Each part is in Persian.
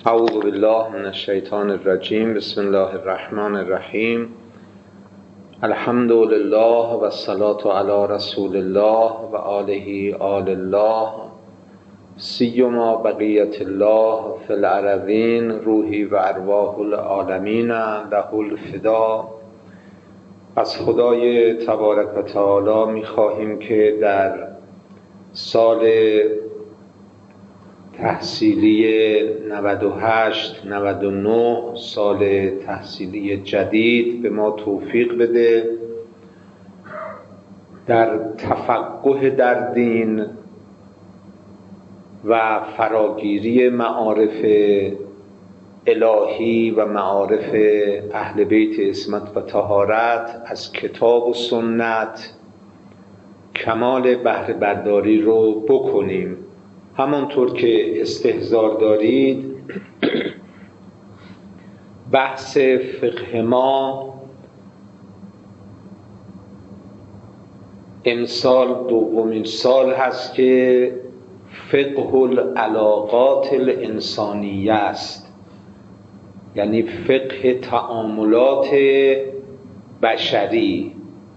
اعوذ بالله من الشیطان الرجیم. بسم الله الرحمن الرحیم. الحمد لله و الصلاة علی رسول الله و آله آل الله سیما بقیت الله فی الارضین روحی و ارواح العالمین له الفدا. از خدای تبارک و تعالی می خواهیم که در سال تحصیلی 98-99 سال تحصیلی جدید به ما توفیق بده در تفقه در دین و فراگیری معارف الهی و معارف اهل بیت عصمت و طهارت از کتاب و سنت کمال بهره برداری رو بکنیم. همانطور که استحضار دارید بحث فقه ما امسال دومین سال هست که فقه العلاقات الانسانیه است، یعنی فقه تعاملات بشری.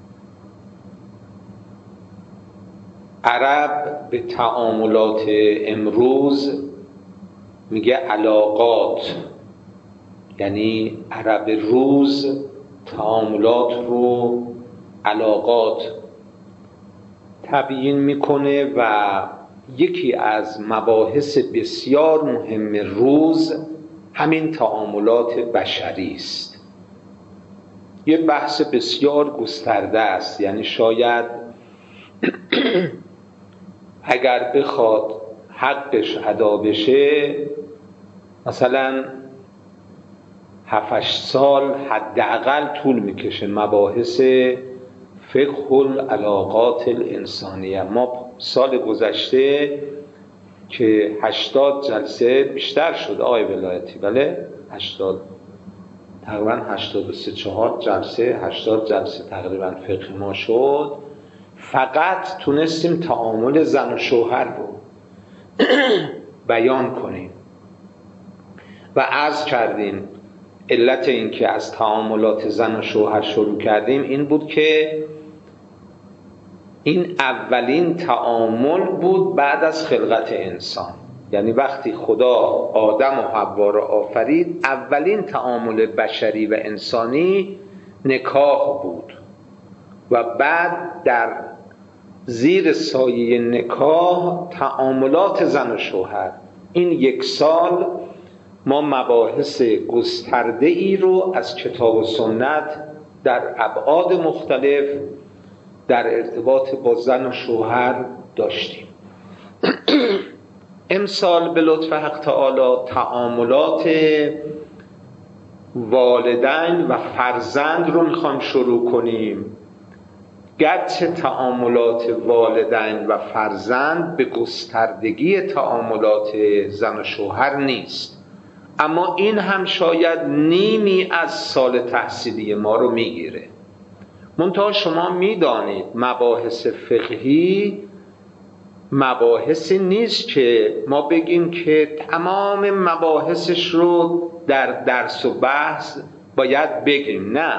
عرب به تعاملات امروز میگه علاقات، یعنی عرب روز تعاملات رو علاقات تبیین میکنه و یکی از مباحث بسیار مهم روز همین تعاملات بشری است. یه بحث بسیار گسترده است، یعنی شاید اگر بخواد حقش ادا بشه مثلا 7-8 سال حداقل طول میکشه مباحث فقه العلاقات الانسانیه. ما سال گذشته که 80 جلسه بیشتر شد آقای ولایتی، بله 80 تقریبا 83-84 جلسه 80 جلسه تقریبا فقه ما شد، فقط تونستیم تعامل زن و شوهر رو بیان کنیم و عرض کردیم علت این که از تعاملات زن و شوهر شروع کردیم این بود که این اولین تعامل بود بعد از خلقت انسان. یعنی وقتی خدا آدم و حوا را آفرید اولین تعامل بشری و انسانی نکاح بود و بعد در زیر سایه نکاح تعاملات زن و شوهر. این 1 سال ما مباحث گسترده ای رو از کتاب و سنت در ابعاد مختلف در ارتباط با زن و شوهر داشتیم. امسال به لطف حق تعالی تعاملات والدین و فرزند رو میخوایم شروع کنیم. گرچه تعاملات والدین و فرزند به گستردگی تعاملات زن و شوهر نیست، اما این هم شاید نیمی از سال تحصیلی ما رو میگیره. منتها شما میدانید مباحث فقهی مباحثی نیست که ما بگیم که تمام مباحثش رو در درس و بحث باید بگیم. نه،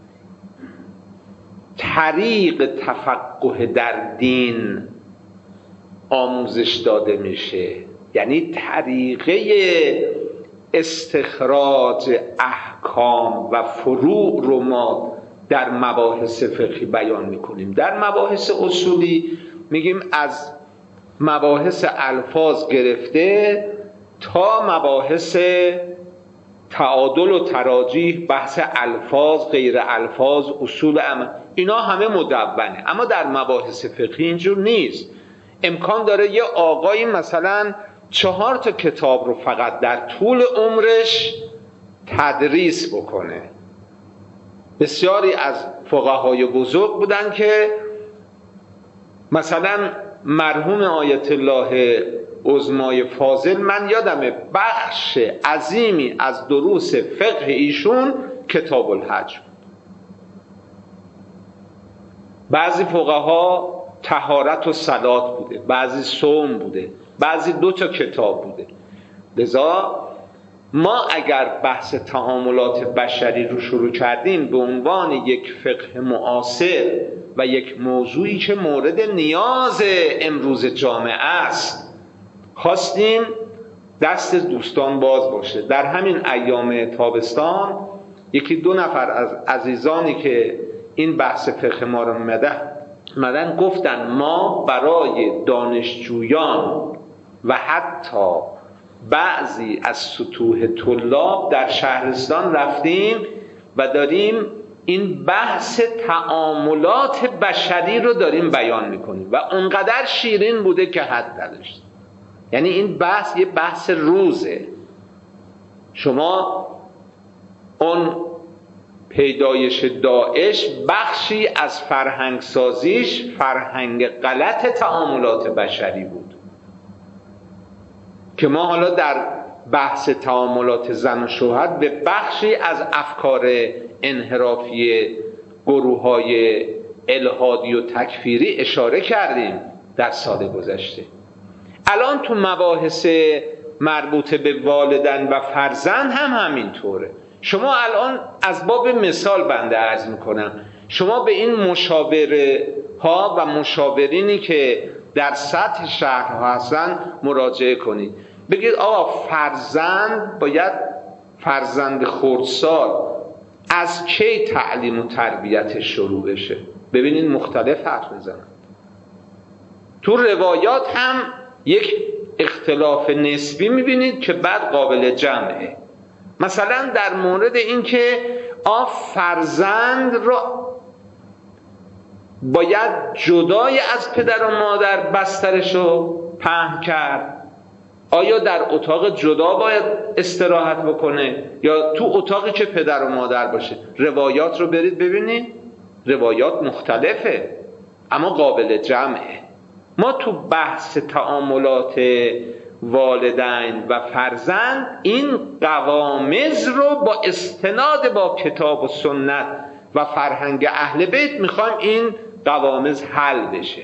طریق تفقه در دین آموزش داده میشه، یعنی طریقه استخراج احکام و فروع رو ما در مباحث فقهی بیان میکنیم. در مباحث اصولی میگیم از مباحث الفاظ گرفته تا مباحث تعادل و تراجیح، بحث الفاظ غیر الفاظ، اصول عمل، اینا همه مدونه. اما در مباحث فقهی اینجور نیست. امکان داره یه آقایی مثلا 4 تا کتاب رو فقط در طول عمرش تدریس بکنه. بسیاری از فقهای بزرگ بودن که مثلا مرحوم آیت الله عظمای فاضل، من یادمه بخش عظیمی از دروس فقه ایشون کتاب الحج بود. بعضی فقها طهارت و صلات بوده، بعضی صوم بوده، بعضی 2 تا کتاب بوده. لذا ما اگر بحث تعاملات بشری رو شروع کردیم به عنوان یک فقه معاصر و یک موضوعی که مورد نیاز امروز جامعه است، خواستیم دست دوستان باز باشه. در همین ایام تابستان یکی دو نفر از عزیزانی که این بحث فقه ما رو اومدن گفتن ما برای دانشجویان و حتی بعضی از سطوح طلاب در شهرستان رفتیم و داریم این بحث تعاملات بشری رو داریم بیان میکنیم و اونقدر شیرین بوده که حد نداشت. یعنی این بحث یه بحث روزه. شما اون پیدایش داعش بخشی از فرهنگ سازیش فرهنگ غلط تعاملات بشری بود که ما حالا در بحث تعاملات زن و شوهر به بخشی از افکار انحرافی گروه‌های الحادی و تکفیری اشاره کردیم در سال گذشته. الان تو مباحث مربوط به والدین و فرزند هم همینطوره. شما الان از باب مثال بنده عرض میکنم، شما به این مشاوره ها و مشاورینی که در سطح شهرها هستن مراجعه کنید، بگید آقا فرزند باید، فرزند خردسال از کی تعلیم و تربیت شروع بشه؟ ببینید مختلف حرف میزنن. تو روایات هم یک اختلاف نسبی میبینید که بعد قابل جمعه. مثلا در مورد این که فرزند را باید جدای از پدر و مادر بسترش رو پهن کرد، آیا در اتاق جدا باید استراحت بکنه یا تو اتاقی که پدر و مادر باشه؟ روایات رو برید ببینید، روایات مختلفه اما قابل جمعه. ما تو بحث تعاملات والدین و فرزند این قوامض رو با استناد با کتاب و سنت و فرهنگ اهل بیت میخوایم این قوامض حل بشه.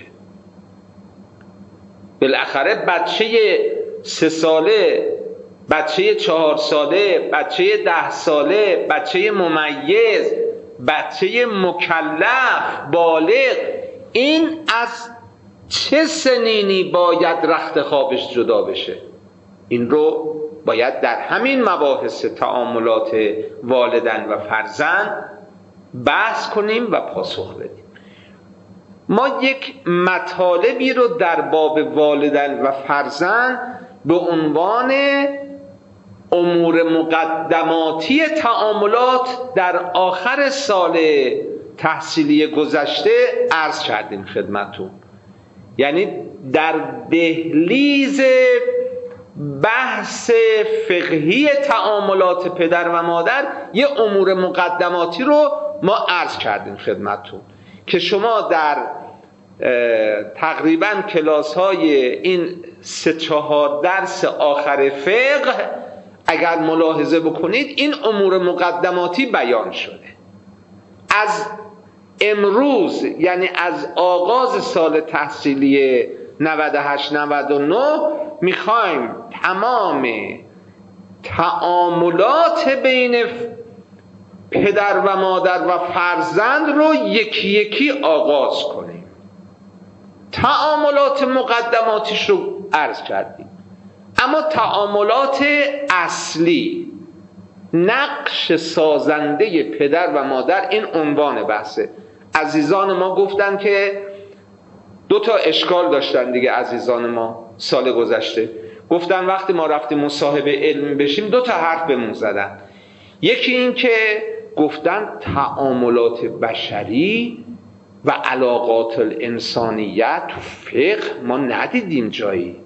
بالاخره بچه 3 ساله، بچه 4 ساله، بچه 10 ساله، بچه ممیز، بچه مکلف بالغ، این از چه سنینی باید رخت خوابش جدا بشه؟ این رو باید در همین مباحث تعاملات والدین و فرزند بحث کنیم و پاسخ بدیم. ما یک مطالبی رو در باب والدین و فرزند به عنوان امور مقدماتی تعاملات در آخر سال تحصیلی گذشته عرض کردیم خدمتتون. یعنی در دهلیز بحث فقهی تعاملات پدر و مادر یه امور مقدماتی رو ما عرض کردیم خدمتتون که شما در تقریبا کلاس های این 3-4 درس آخر فقه اگر ملاحظه بکنید این امور مقدماتی بیان شده. از امروز یعنی از آغاز سال تحصیلی 98-99 میخوایم تمام تعاملات بین پدر و مادر و فرزند رو یکی یکی آغاز کنیم. تعاملات مقدماتیش رو عرض کردیم، اما تعاملات اصلی، نقش سازنده پدر و مادر، این عنوان بحثه. عزیزان ما گفتن که 2 اشکال داشتن دیگه. عزیزان ما سال گذشته گفتن وقتی ما رفتیم مصاحبه علمی بشیم 2 حرف بهمون زدن. یکی این که گفتن تعاملات بشری و علاقات الانسانیت تو فقه ما ندیدیم جایی.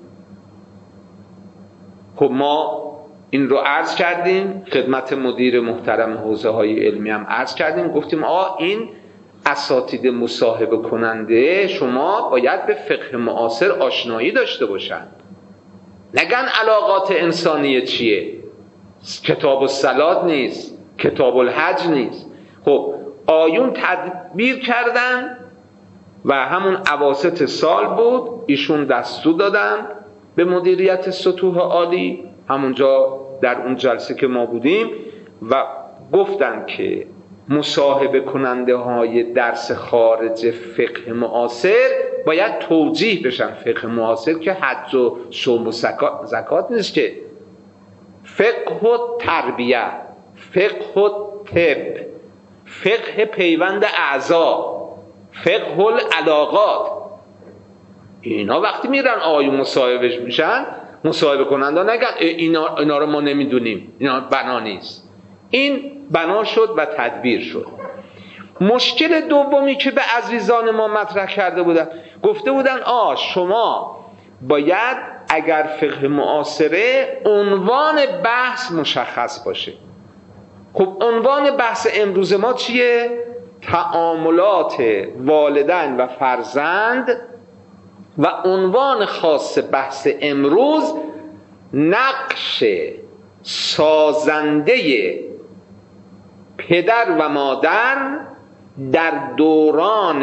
خب ما این رو عرض کردیم خدمت مدیر محترم حوزه های علمی، هم عرض کردیم، گفتیم این اساتید مصاحبه کننده شما باید به فقه معاصر آشنایی داشته باشن. نگن علاقات انسانیه چیه، کتاب الصلات نیست، کتاب الحج نیست. خب آیون تدبیر کردن و همون اواسط سال بود ایشون دستور دادن به مدیریت سطوح عالی، همونجا در اون جلسه که ما بودیم و گفتن که مصاحبه کننده های درس خارج فقه معاصر باید توجیه بشن. فقه معاصر که حج و صوم و زکات نیست، که فقه و تربیه، فقه و طب، فقه پیوند اعضا، فقه العلاقات. اینا وقتی میرن آقایون مصاحبه میشن، مصاحبه کننده نگن اینا رو ما نمیدونیم، اینا بنا نیست. این بنا شد و تدبیر شد. مشکل دومی که به عزیزان ما مطرح کرده بودن، گفته بودن شما باید اگر فقه معاصره عنوان بحث مشخص باشه. خب عنوان بحث امروز ما چیه؟ تعاملات والدین و فرزند، و عنوان خاص بحث امروز نقش سازنده پدر و مادر در دوران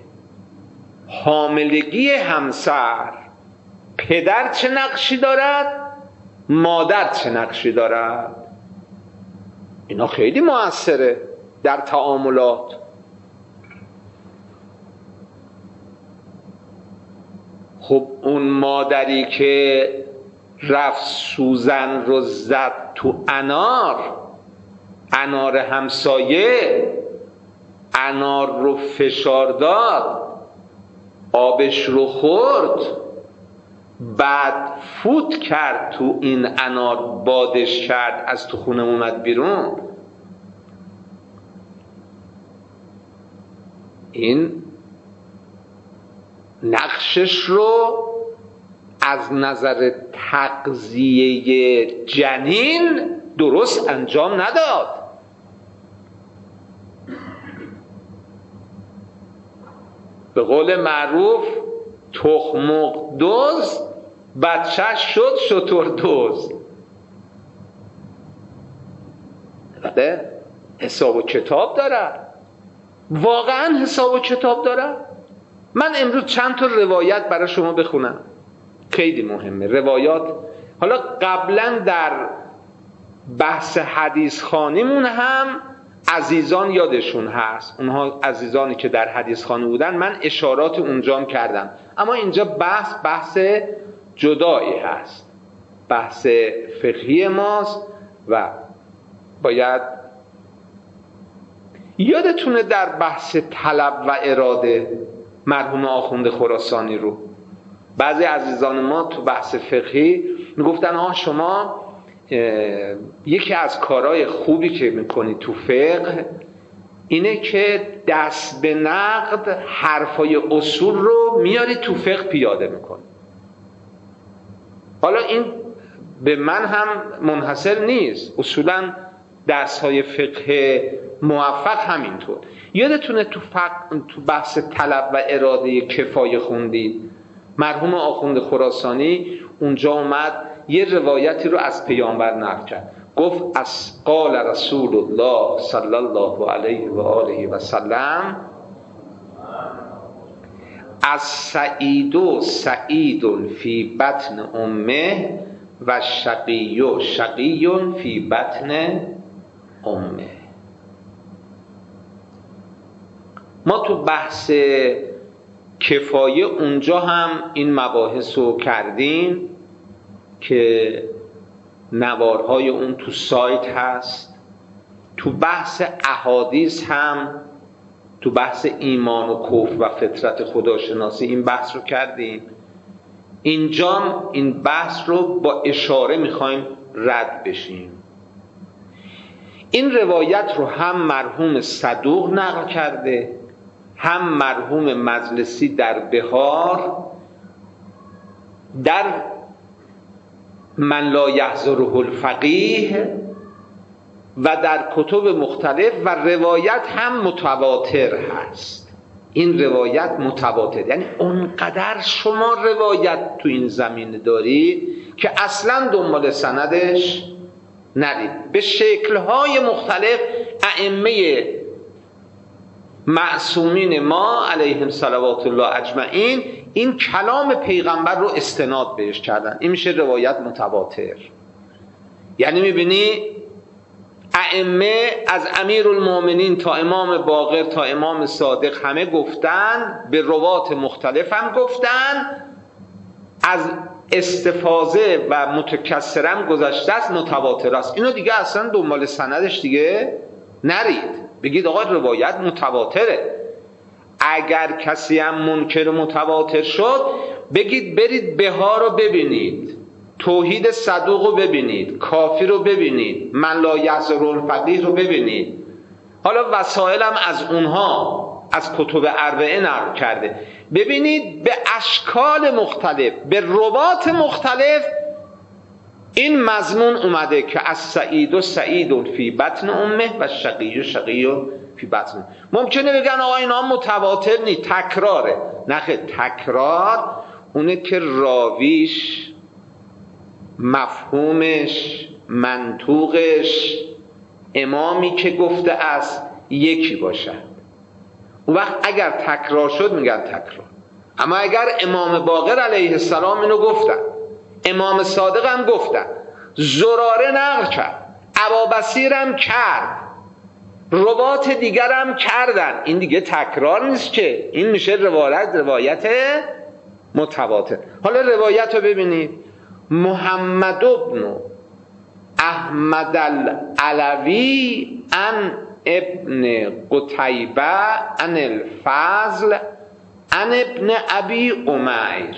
حاملگی همسر. پدر چه نقشی دارد؟ مادر چه نقشی دارد؟ اینا خیلی مؤثره در تعاملات. خب اون مادری که رفت سوزن رو زد تو انار همسایه، انار رو فشار داد، آبش رو خورد، بعد فوت کرد تو این انار، بادش کرد، از تو خونه اومد بیرون، این نقشش رو از نظر تغذیه جنین درست انجام نداد. به قول معروف تخمق دوز بچه‌ش شد شتر دوز. بله حساب و کتاب داره، واقعا حساب و کتاب داره. من امروز چند تا روایت برای شما بخونم، خیلی مهمه روایات. حالا قبلا در بحث حدیث خوانیمون هم عزیزان یادشون هست، اونها عزیزانی که در حدیث خوانی بودن، من اشارات اونجام کردم، اما اینجا بحث جدایی هست، بحث فقهی ماست و باید یادتونه در بحث طلب و اراده مرحوم آخوند خراسانی رو بعضی عزیزان ما تو بحث فقهی میگفتن شما یکی از کارهای خوبی که میکنی تو فقه اینه که دست به نقد حرفای اصول رو میاری تو فقه پیاده میکنی. حالا این به من هم منحصر نیست، اصولا درس‌های فقه موفق همینطور. یادتونه تو بحث طلب و اراده کفایه خوندید، مرحوم آخوند خراسانی اونجا اومد یه روایتی رو از پیامبر نقل کرد، گفت از قال رسول الله صلی الله علیه و آله و سلم از سعید فی بطن امه و شقی فی بطن امه. ما تو بحث کفایه اونجا هم این مباحث رو کردیم که نوارهای اون تو سایت هست. تو بحث احادیث هم، تو بحث ایمان و کفر و فطرت خداشناسی این بحث رو کردیم. اینجا این بحث رو با اشاره میخوایم رد بشیم. این روایت رو هم مرحوم صدوق نقل کرده، هم مرحوم مجلسی در بهار در من لا یحضره الفقیه و در کتب مختلف، و روایت هم متواتر هست. این روایت متواتر یعنی اونقدر شما روایت تو این زمینه داری که اصلا دنبال سندش ندید. به شکل‌های مختلف ائمه معصومین ما علیهم صلوات الله اجمعین این کلام پیغمبر رو استناد بهش کردن. این میشه روایت متواتر. یعنی میبینی ائمه از امیرالمومنین تا امام باقر تا امام صادق همه گفتن، به روات مختلف هم گفتن، از استفاضه و متکثرم گذشته است، متواتر است. اینو دیگه اصلا دنبال سندش دیگه نرید، بگید آقا روایت متواتره. اگر کسی هم منکر متواتر شد بگید برید بها رو ببینید، توحید صدوق رو ببینید، کافی رو ببینید، من لا یحضر الفقیه رو ببینید. حالا وسائل هم از اونها از کتب اربعه نقل کرده، ببینید به اشکال مختلف، به روات مختلف این مضمون اومده که از سعید و سعید فی بطن امه و شقی و شقی فی بطن. ممکنه بگن آقا اینا متواتر نی، تکراره. نخیر، تکرار اونه که راویش، مفهومش، منطوقش، امامی که گفته است یکی باشد. اون وقت اگر تکرار شد میگن تکرار. اما اگر امام باقر علیه السلام اینو گفتن، امام صادق هم گفتن، زراره نقل کرد، ابابصیر هم کرد، روات دیگر هم کردن، این دیگه تکرار نیست که، این میشه روایت متواتر. حالا روایت رو ببینید. محمد بن احمد العلوی عن ابن قتیبه عن الفضل عن ابن ابی عمیر.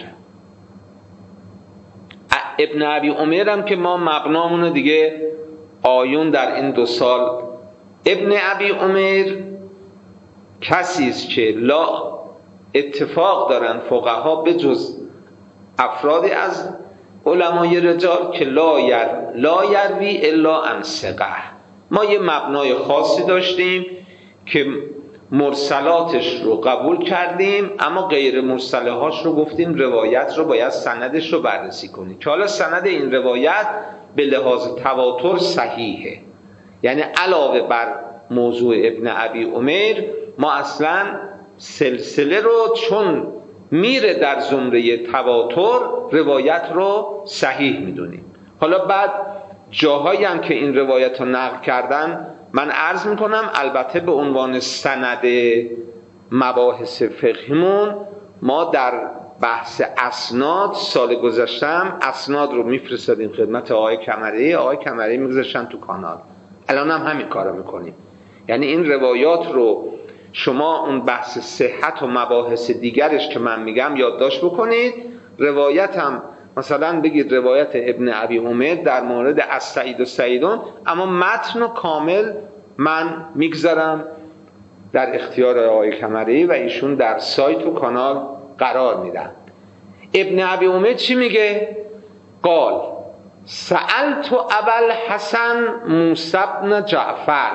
ابن ابی عمیر هم که ما مبنامونو دیگه آیون در این 2 سال. ابن ابی عمیر کسی است که لا اتفاق دارن فقها به جز افرادی از علمای رجال که لا یروی الا عن ثقه. ما یه مبنای خاصی داشتیم که مرسلاتش رو قبول کردیم، اما غیر مرسله هاش رو گفتیم روایت رو باید سندش رو بررسی کنیم که حالا سند این روایت به لحاظ تواتر صحیحه. یعنی علاوه بر موضوع ابن ابی عمیر ما اصلا سلسله رو چون میره در زمره تواتر روایت رو صحیح میدونیم. حالا بعد جاهایی هم که این روایت رو نقل کردن من عرض میکنم، البته به عنوان سند مباحث فقهیمون ما در بحث اسناد سال گذشتم اسناد رو میفرستادیم خدمت آقای کمری میگذاشتن تو کانال. الان هم همین کارو میکنیم. یعنی این روایات رو شما اون بحث صحت و مباحث دیگرش که من میگم یادداشت بکنید. روایت هم مثلا بگید روایت ابن ابی عمیر در مورد از سعید و سعیدون، اما متن و کامل من میگذارم در اختیار آقای کمری و ایشون در سایت و کانال قرار میدن. ابن ابی عمیر چی میگه؟ قال سألت ابوالحسن موسی بن جعفر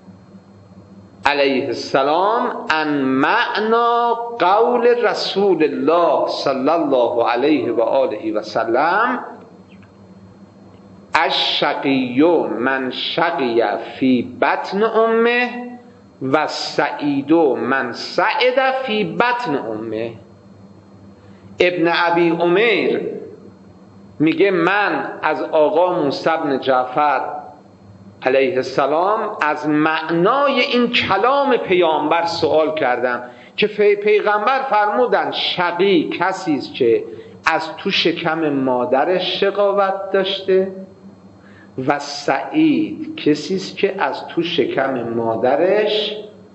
علیه السلام عن معنا قول رسول الله صلی الله علیه و آله و سلم الشقی من شقی فی بطن امه و سعید من سعد فی بطن امه. ابن ابی عمیر میگه من از آقا موسی بن جعفر علیه السلام از معنای این کلام پیامبر سوال کردم که پیغمبر فرمودن شقی کسی است که از تو شکم مادرش شقاوت داشته و سعید کسی است که از تو شکم مادرش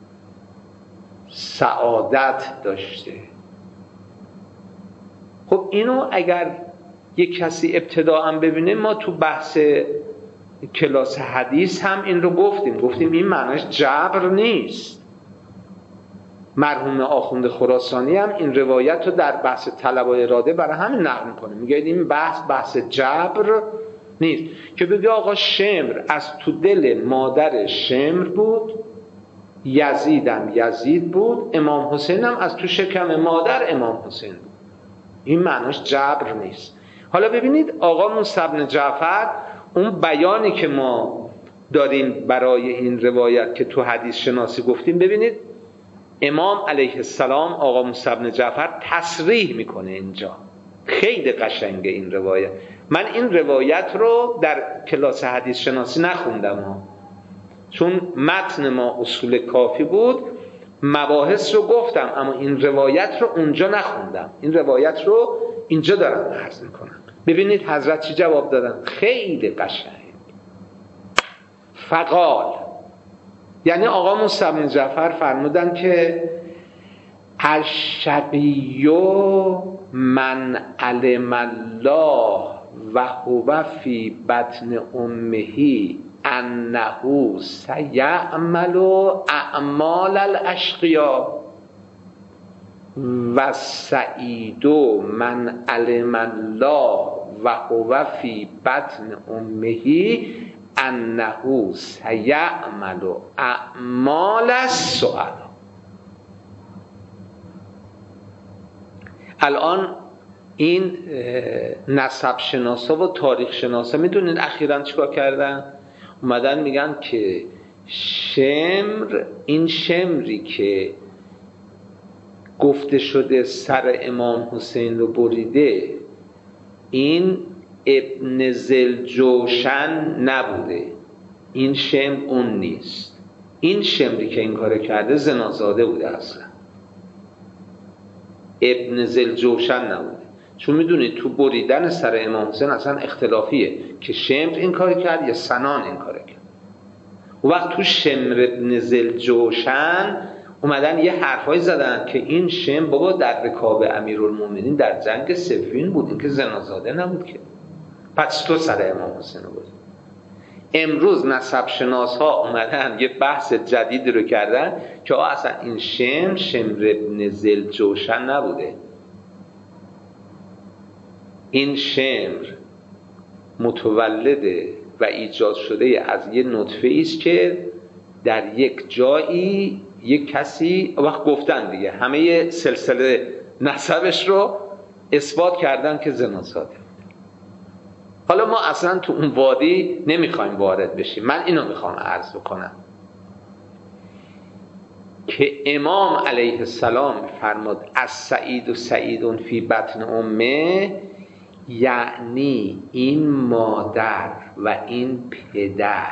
سعادت داشته. خب اینو اگر یک کسی ابتداء ببینه، ما تو بحث کلاس حدیث هم این رو گفتیم این معناش جبر نیست. مرحوم آخوند خراسانی هم این روایت رو در بحث طلب و اراده برای همین نقل میکنه، میگه این بحث جبر نیست که بگه آقا شمر از تو دل مادر شمر بود، یزیدم یزید بود، امام حسین هم از تو شکم مادر امام حسین بود. این معناش جبر نیست. حالا ببینید آقا موسی بن جعفر اون بیانی که ما داریم برای این روایت که تو حدیث شناسی گفتیم، ببینید امام علیه السلام آقا موسی بن جعفر تصریح میکنه اینجا خیلی قشنگه این روایت. من این روایت رو در کلاس حدیث شناسی نخوندم چون متن ما اصول کافی بود، مباحث رو گفتم اما این روایت رو اونجا نخوندم. این روایت رو اینجا دارم عرض میکنم. ببینید حضرت چی جواب دادن، خیلی قشنگ. فقال، یعنی آقا موسی بن جعفر فرمودن که الشقی من علم الله و هو فی بطن امه انه سیعمل اعمال الاشقیا و سعید من علم الله و هو فی بطن امه انه سیعمل اعمال السعدا. الان این نسب شناسا و تاریخ شناسا میدونید اخیراً چیکار کردن؟ اومدن میگن که شمر، این شمری که گفته شده سر امام حسین رو بریده، این ابن ذوالجوشن نبوده، این شمر اون نیست. این شمری که این کار کرده زنازاده بوده، اصلا ابن ذوالجوشن نبوده. چون میدونید تو بریدن سر امام حسین اصلا اختلافیه که شمر این کار کرد یا سنان این کار کرد. و وقت تو شمر ابن ذوالجوشن اومدن یه حرفایی زدن که این شمر بابا در رکاب امیرالمومنین در جنگ صفین بود، این که زنازاده نبود که، پس تو سر امام حسین رو برید. امروز نسب شناس ها اومدن یه بحث جدیدی رو کردن که اصلا این شمر ابن ذوالجوشن نبوده، این شمر متولد و ایجاد شده از یه نطفه ایست که در یک جایی یک کسی، وقت گفتن دیگه همه سلسله نسبش رو اثبات کردن که زنازاده. حالا ما اصلا تو اون وادی نمیخوایم وارد بشیم، من اینو میخوام عرض بکنم که امام علیه السلام فرمود السعید سعید فی بطن امه، یعنی این مادر و این پدر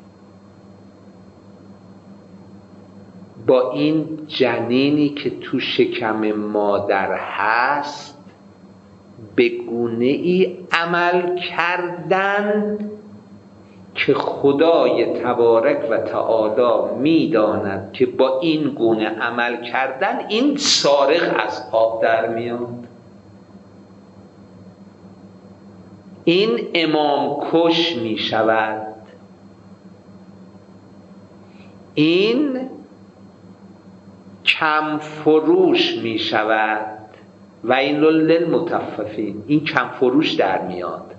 با این جنینی که تو شکم مادر هست به گونه ای عمل کردن که خدای تبارک و تعالی میداند که با این گونه عمل کردن این سارق از آب در میاد، این امام کش می شود، این کم فروش می شود و این للمطففین، این کم فروش در میاد،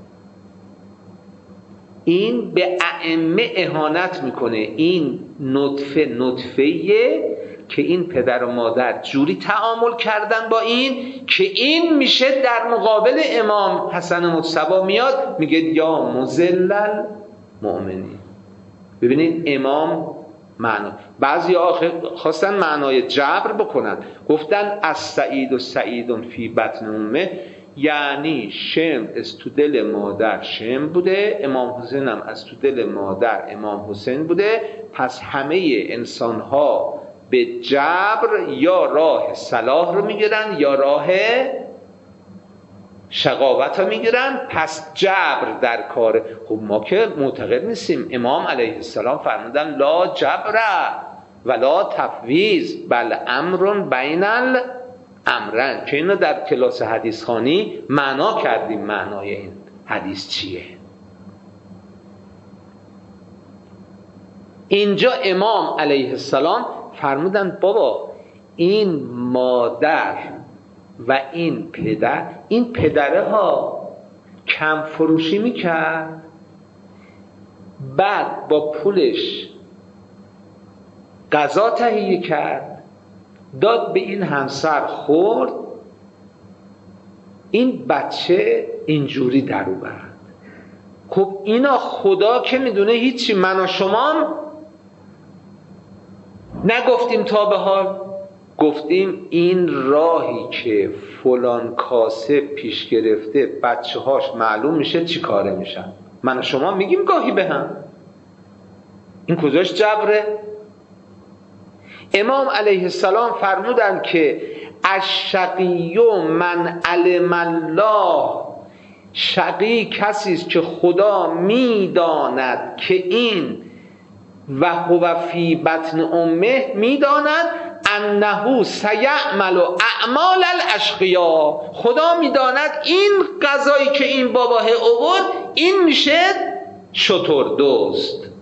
این به ائمه اهانت میکنه. این نطفه‌ایه که این پدر و مادر جوری تعامل کردن با این که این میشه در مقابل امام حسن مجتبی میاد میگه یا مذل المؤمنین. ببینید امام معنا، بعضی خواستن معنای جبر بکنن، گفتن السعید سعید فی بطن امه، یعنی شم از تو دل مادر شم بوده، امام حسین هم از تو دل مادر امام حسین بوده، پس همه انسان ها به جبر یا راه صلاح رو میگیرن یا راه شقاوت رو میگیرن، پس جبر در کاره. خب ما که معتقد نیستیم، امام علیه السلام فرمودن لا جبر ولا تفویض بل امر بین الامرین، که اینو در کلاس حدیث خوانی معنا کردیم. معنای این حدیث چیه؟ اینجا امام علیه السلام فرمودن بابا این مادر و این پدر، این پدره ها کم فروشی میکرد، بعد با پولش غذا تهیه کرد داد به این همسر خورد، این بچه اینجوری در اومد. خب اینا خدا که میدونه هیچی، من و شما نگفتیم تا به حال، گفتیم این راهی که فلان کاسب پیش گرفته بچه هاش معلوم میشه چی کاره میشن. من و شما میگیم گاهی به هم، این کجاش جبره؟ امام علیه السلام فرمودند که الشقی من علم الله، شقی کسی است که خدا میداند که این و هو فی بطن امه، میداند انه سیعمل اعمال الاشقیا، خدا میداند این غذایی که این بابا آورد این میشه شتردزد،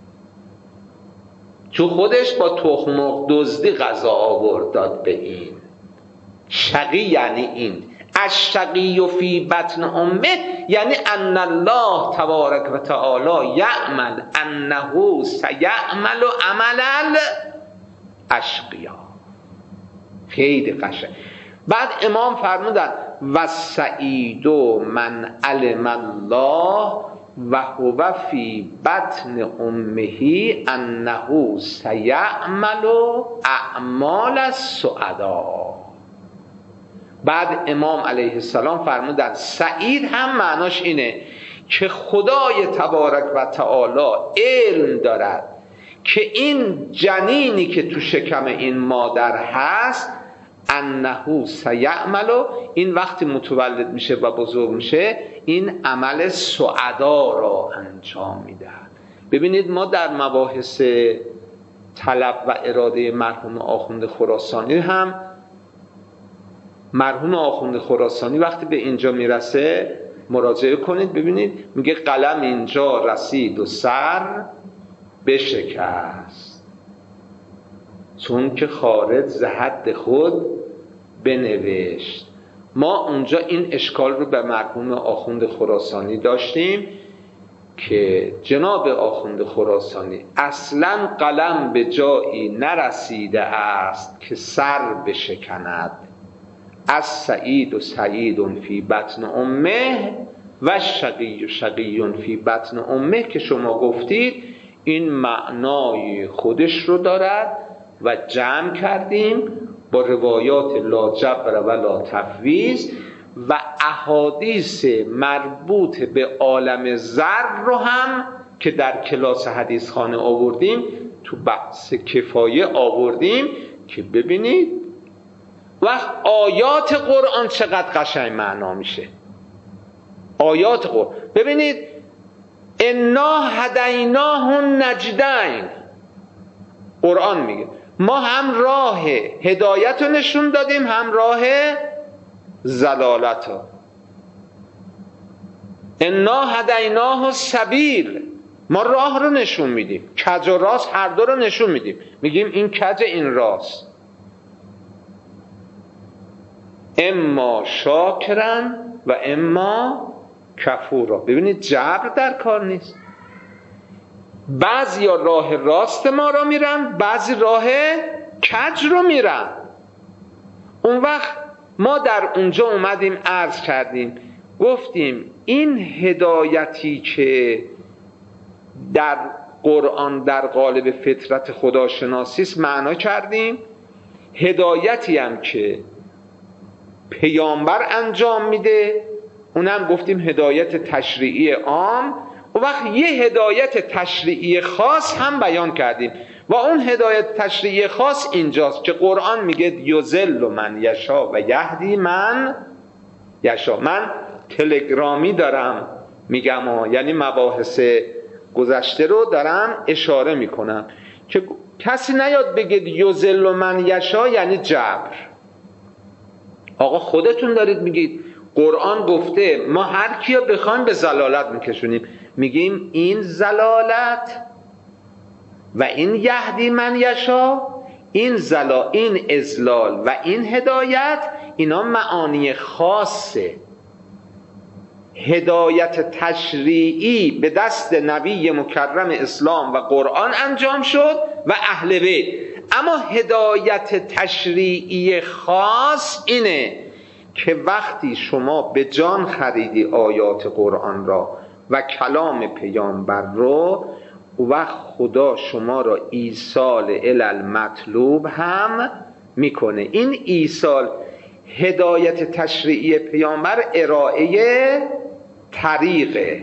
چون خودش با تخم مرغ دزدی غذا آورد داد به این. شقی یعنی این، الشقی فی بطن امه یعنی ان الله تبارک و تعالی یعمل انه سیعمل عمل الاشقیا. خیلی قشنگ. بعد امام فرمودن و سعید من علم الله و هو فی بطن امه انه سیعمل اعمال السعدا. بعد امام علیه السلام فرمودن سعید هم معناش اینه که خدای تبارک و تعالی علم دارد که این جنینی که تو شکم این مادر هست انه سیعمل، این وقتی متولد میشه و بزرگ میشه این عمل سعدا را انجام میده. ببینید ما در مباحث طلب و اراده مرحوم آخوند خراسانی هم، مرحوم آخوند خراسانی وقتی به اینجا میرسه مراجعه کنید ببینید میگه قلم اینجا رسید و سر بشکست چون که خارج ز حد خود بنوشت. ما اونجا این اشکال رو به مرحوم آخوند خراسانی داشتیم که جناب آخوند خراسانی اصلا قلم به جایی نرسیده است که سر بشکند. از سعید و سعید فی بطن امه و شقی و شقی فی بطن امه که شما گفتید این معنای خودش رو دارد و جمع کردیم با روایات لا جبر و لا تفویض و احادیث مربوط به عالم ذر رو هم که در کلاس حدیث خانه آوردیم تو بحث کفایه آوردیم که ببینید وقت آیات قرآن چقدر قشنگ معنا میشه. آیات قرآن ببینید انا هدیناه النجدین، قرآن میگه ما هم راه هدایت رو نشون دادیم هم راه ضلالت رو. انا هدیناه السبیل، ما راه رو نشون میدیم، کج و راست هر دو رو نشون میدیم، میگیم این کج این راست. اما شاکرن و اما کفورا. ببینید جبر در کار نیست، بعضی راه راست ما را میرن بعضی راه کج رو میرن. اون وقت ما در اونجا اومدیم عرض کردیم گفتیم این هدایتی که در قرآن در قالب فطرت خداشناسی است معنا کردیم، هدایتی هم که پیامبر انجام میده اونم گفتیم هدایت تشریعی عام. و وقت یه هدایت تشریعی خاص هم بیان کردیم و اون هدایت تشریعی خاص اینجاست که قرآن میگه یضل من یشاء و یهدی من یشاء. من تلگرامی دارم میگم یعنی مباحث گذشته رو دارم اشاره میکنم که کسی نیاد بگید یضل من یشاء یعنی جبر. آقا خودتون دارید میگید قرآن گفته ما هر کیا بخوایم به ضلالت میکشونیم، میگیم این ضلالت و این یهدی من یشا، این اضلال و این هدایت اینا معانی خاصه. هدایت تشریعی به دست نبی مکرم اسلام و قرآن انجام شد و اهل بیت، اما هدایت تشریعی خاص اینه که وقتی شما به جان خریدی آیات قرآن را و کلام پیامبر رو و خدا شما را ایصال الی المطلوب هم میکنه. این ایصال هدایت تشریعی پیامبر ارائه طریقه.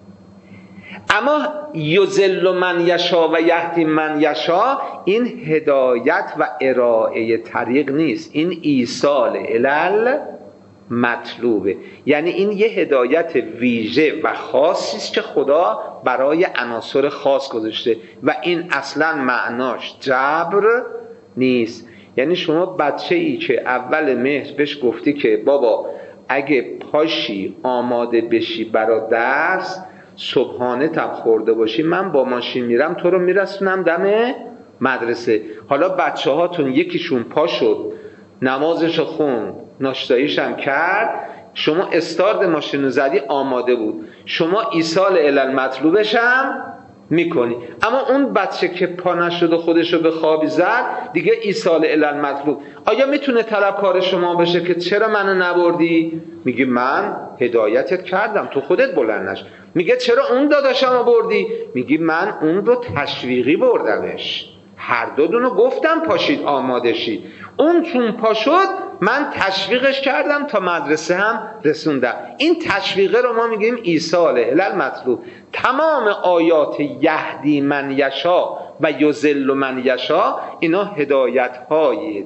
اما یضل من یشا و یهدی من یشا این هدایت و ارائه طریق نیست، این ایصال الی مطلوبه. یعنی این یه هدایت ویژه و خاصی است که خدا برای عناصر خاص گذاشته و این اصلا معناش جبر نیست. یعنی شما بچه ای که اول مهر بهش گفتی که بابا اگه پاشی آماده بشی برا درس، صبحانه تم خورده باشی، من با ماشین میرم تو رو میرسونم دم مدرسه. حالا بچه هاتون یکیشون پا شد نمازشو خوند ناشتاییشم کرد، شما استارت ماشین رو زدی آماده بود، شما ایصال الی المطلوبش هم میکنی. اما اون بچه که پا نشد و خودشو به خوابی زد دیگه ایصال الی المطلوب. آیا میتونه طلبکار شما بشه که چرا منو نبردی؟ میگه من هدایتت کردم تو خودت بلند نش. میگه چرا اون داداشمو بردی؟ میگی من اون رو تشویقی بردمش، هر دونو گفتم پاشید آماده شید، اون چون پا شد من تشویقش کردم تا مدرسه هم رسوندم. این تشویقه رو ما میگیم ایصال الی المطلوب. تمام آیات یهدی من یشا و یضل من یشا اینا هدایت های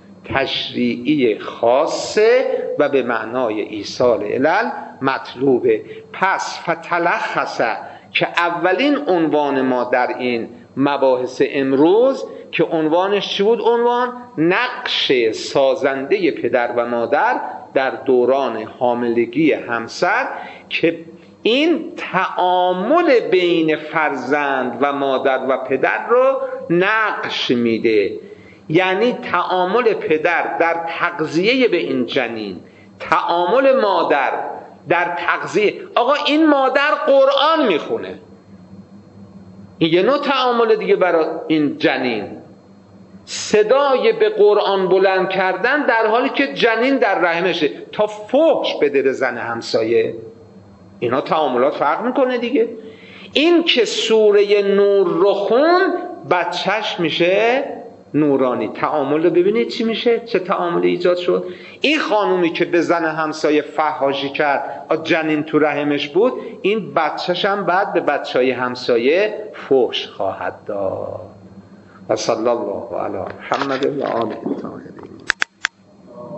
تشریعی خاصه و به معنای ایصال الی المطلوبه. پس فتلخصه که اولین عنوان ما در این مباحث امروز که عنوانش چی بود؟ عنوان نقش سازنده پدر و مادر در دوران حاملگی همسر، که این تعامل بین فرزند و مادر و پدر رو نقش میده. یعنی تعامل پدر در تغذیه به این جنین، تعامل مادر در تغذیه. آقا این مادر قرآن میخونه، این یه نوع تعامل دیگه برای این جنین. صدای به قرآن بلند کردن در حالی که جنین در رحمشه تا فحش بده به زن همسایه، اینا تعاملات فرق میکنه دیگه. این که سوره نور رو خون بچهش میشه نورانی. تعامل رو ببینید چی میشه، چه تعامل ایجاد شد. این خانومی که به زن همسایه فحاشی کرد، جنین تو رحمش بود، این بچهش هم بعد به بچهای همسایه فحش خواهد داد. و صلی الله علی محمد و آله الطاهرین.